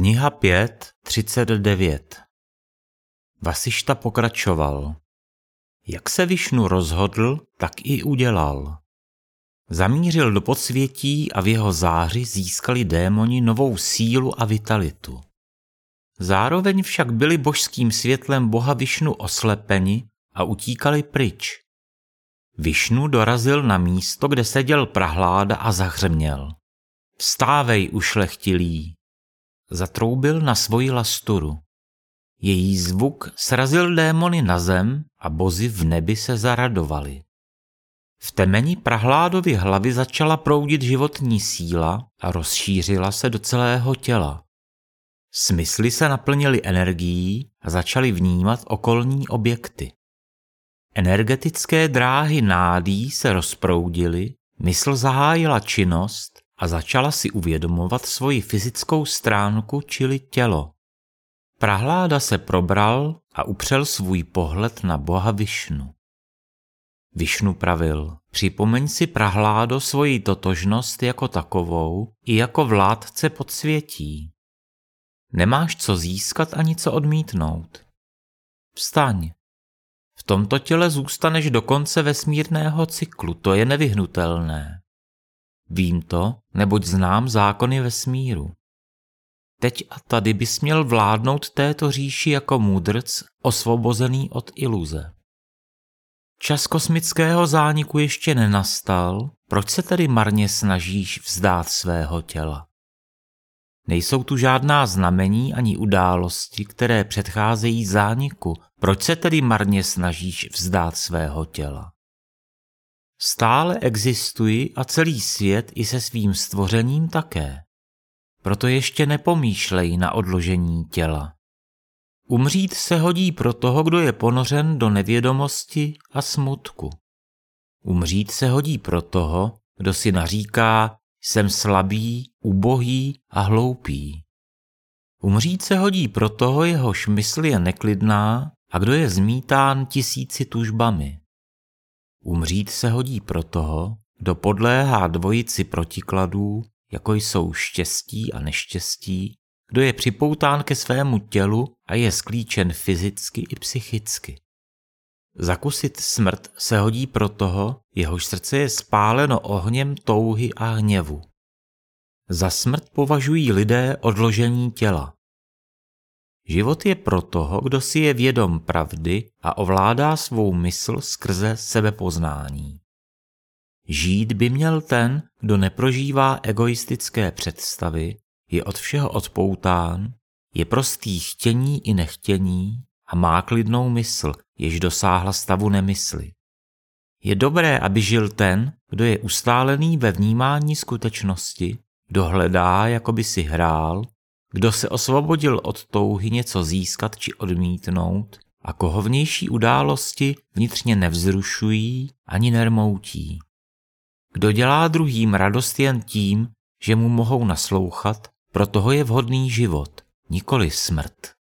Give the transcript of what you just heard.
Kniha 5.39. Vasišta pokračoval. Jak se Višnu rozhodl, tak i udělal. Zamířil do podsvětí a v jeho záři získali démoni novou sílu a vitalitu. Zároveň však byli božským světlem boha Višnu oslepeni a utíkali pryč. Višnu dorazil na místo, kde seděl Prahláda a zahřměl. Vstávej, ušlechtilý! Zatroubil na svoji lasturu. Její zvuk srazil démony na zem a bozi v nebi se zaradovali. V temeni Prahládovy hlavy začala proudit životní síla a rozšířila se do celého těla. Smysly se naplnily energií a začaly vnímat okolní objekty. Energetické dráhy nádí se rozproudily, mysl zahájila činnost a začala si uvědomovat svoji fyzickou stránku, čili tělo. Prahláda se probral a upřel svůj pohled na boha Višnu. Višnu pravil, připomeň si, Prahládo, svoji totožnost jako takovou i jako vládce podsvětí. Nemáš co získat ani co odmítnout. Vstaň. V tomto těle zůstaneš do konce vesmírného cyklu, to je nevyhnutelné. Vím to, neboť znám zákony vesmíru. Teď a tady bys měl vládnout této říši jako můdrc osvobozený od iluze. Čas kosmického zániku ještě nenastal, proč se tedy marně snažíš vzdát svého těla? Nejsou tu žádná znamení ani události, které předcházejí zániku, proč se tedy marně snažíš vzdát svého těla? Stále existuji a celý svět i se svým stvořením také. Proto ještě nepomýšlej na odložení těla. Umřít se hodí pro toho, kdo je ponořen do nevědomosti a smutku. Umřít se hodí pro toho, kdo si naříká, jsem slabý, ubohý a hloupý. Umřít se hodí pro toho, jehož mysl je neklidná a kdo je zmítán tisíci tužbami. Umřít se hodí pro toho, kdo podléhá dvojici protikladů, jako jsou štěstí a neštěstí, kdo je připoután ke svému tělu a je sklíčen fyzicky i psychicky. Zakusit smrt se hodí pro toho, jehož srdce je spáleno ohněm touhy a hněvu. Za smrt považují lidé odložení těla. Život je pro toho, kdo si je vědom pravdy a ovládá svou mysl skrze sebepoznání. Žít by měl ten, kdo neprožívá egoistické představy, je od všeho odpoután, je prostý chtění i nechtění a má klidnou mysl, jež dosáhla stavu nemysli. Je dobré, aby žil ten, kdo je ustálený ve vnímání skutečnosti, kdo hledá, jako by si hrál, kdo se osvobodil od touhy něco získat či odmítnout a koho vnější události vnitřně nevzrušují ani nermoutí. Kdo dělá druhým radost jen tím, že mu mohou naslouchat, pro toho je vhodný život, nikoli smrt.